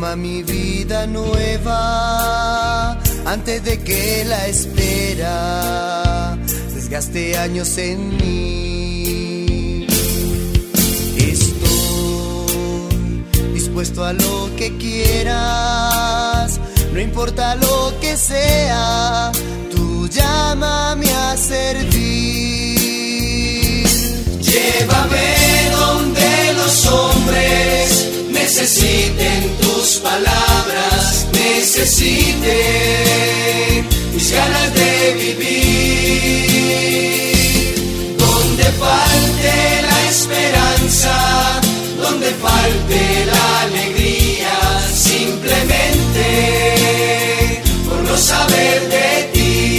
Toma mi vida nueva antes de que la espera desgaste años en mí. Estoy dispuesto a lo que quieras, no importa lo que sea, tú llámame a servir. Llévame donde los hombres necesiten tus palabras, necesiten mis ganas de vivir. Donde falte la esperanza, donde falte la alegría, simplemente por no saber de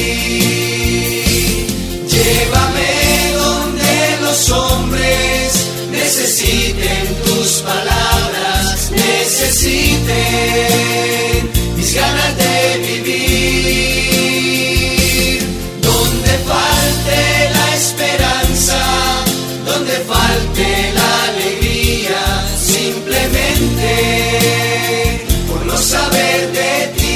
ti. Llévame donde los hombres necesiten tus palabras, necesiten mis ganas de vivir. Donde falte la esperanza, donde falte la alegría, simplemente por no saber de ti.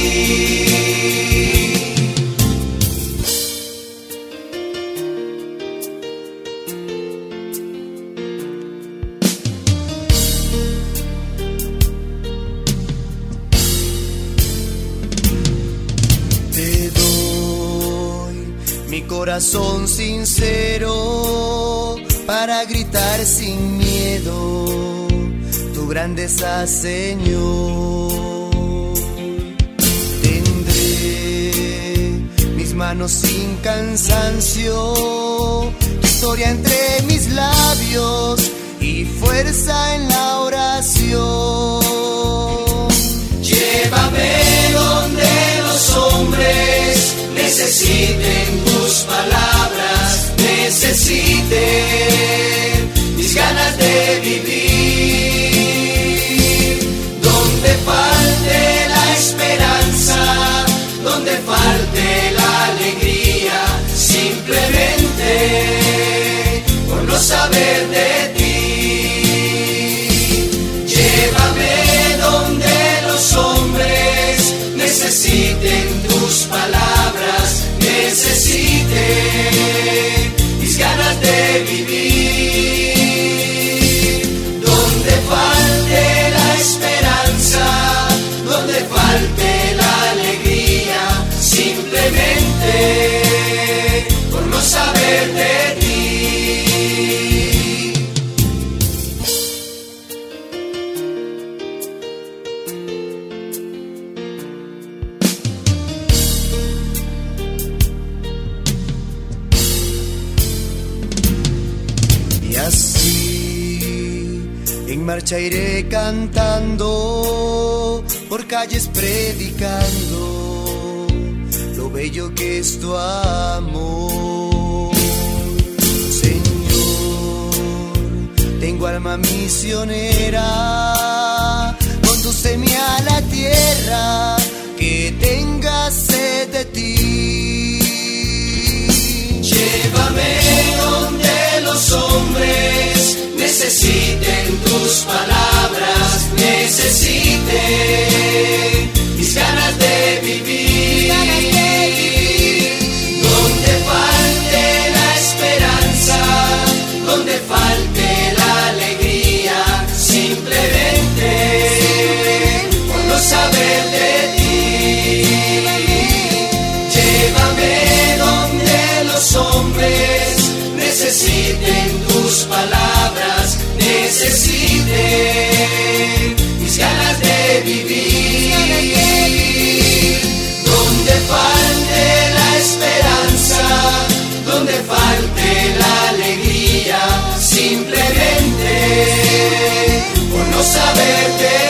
Mi corazón sincero para gritar sin miedo tu grandeza, Señor. Tendré mis manos sin cansancio, tu historia entre mis labios y fuerza en la oración. Llévame donde los hombres necesiten tus palabras, necesiten mis ganas de vivir. Donde falte la esperanza, donde falte la alegría, simplemente por no saber de ti. Llévame donde los hombres necesiten tus palabras, necesiten mis ganas de vivir. Donde falte la esperanza, donde falte la alegría, simplemente por no saber de ti. Y así en marcha iré cantando, por calles predicando lo bello que es tu amor. Señor, tengo alma misionera, condúceme a la tierra que tenga sed de ti. Llévame donde los hombres necesiten tus palabras, necesiten mis ganas de vivir. Donde falte la esperanza, donde falte la alegría, simplemente por no saber de ti. Llévame donde los hombres necesiten tus palabras, necesiten mis ganas de vivir. Donde falte la esperanza, donde falte la alegría, simplemente por no saber de